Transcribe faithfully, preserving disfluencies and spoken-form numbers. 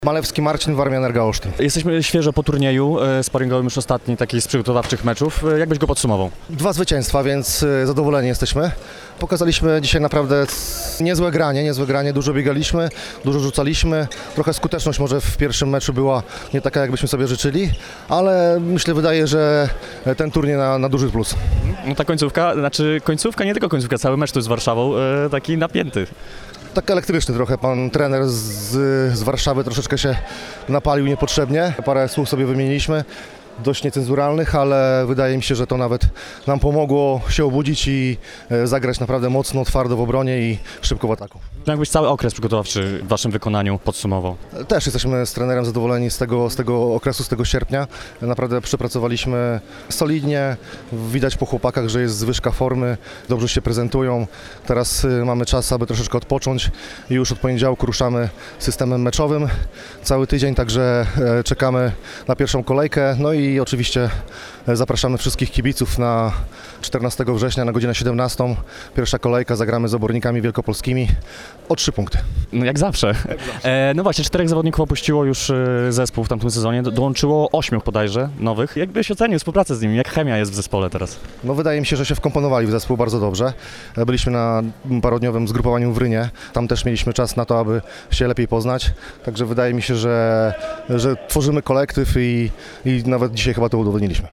Malewski Marcin, Warmia Energa Olsztyn. Jesteśmy świeżo po turnieju sparingowym, już ostatni taki z przygotowawczych meczów. Jak byś go podsumował? Dwa zwycięstwa, więc zadowoleni jesteśmy. Pokazaliśmy dzisiaj naprawdę niezłe granie, niezłe granie, dużo biegaliśmy, dużo rzucaliśmy. Trochę skuteczność może w pierwszym meczu była nie taka, jakbyśmy sobie życzyli, ale myślę, wydaje, że ten turniej na, na duży plus. No ta końcówka, znaczy końcówka, nie tylko końcówka, cały mecz tu z Warszawą, taki napięty. Tak elektryczny trochę, pan trener z, z Warszawy troszeczkę się napalił niepotrzebnie. Parę słów sobie wymieniliśmy, dość niecenzuralnych, ale wydaje mi się, że to nawet nam pomogło się obudzić i zagrać naprawdę mocno, twardo w obronie i szybko w ataku. Jakbyś cały okres przygotowawczy w waszym wykonaniu podsumował? Też jesteśmy z trenerem zadowoleni z tego, z tego okresu, z tego sierpnia. Naprawdę przepracowaliśmy solidnie, widać po chłopakach, że jest zwyżka formy, dobrze się prezentują. Teraz mamy czas, aby troszeczkę odpocząć i już od poniedziałku ruszamy systemem meczowym cały tydzień, także czekamy na pierwszą kolejkę. No i oczywiście zapraszamy wszystkich kibiców na czternastego września na godzinę siedemnastą. Pierwsza kolejka, zagramy z Obornikami Wielkopolskimi o trzy punkty. No jak zawsze. Jak zawsze. E, no właśnie, czterech zawodników opuściło już zespół w tamtym sezonie, Do, dołączyło ośmiu bodajże nowych. Jak byś ocenił współpracę z nimi? Jak chemia jest w zespole teraz? No wydaje mi się, że się wkomponowali w zespół bardzo dobrze. Byliśmy na parodniowym zgrupowaniu w Rynie. Tam też mieliśmy czas na to, aby się lepiej poznać. Także wydaje mi się, że, że tworzymy kolektyw i, i nawet dzisiaj chyba to udowodniliśmy.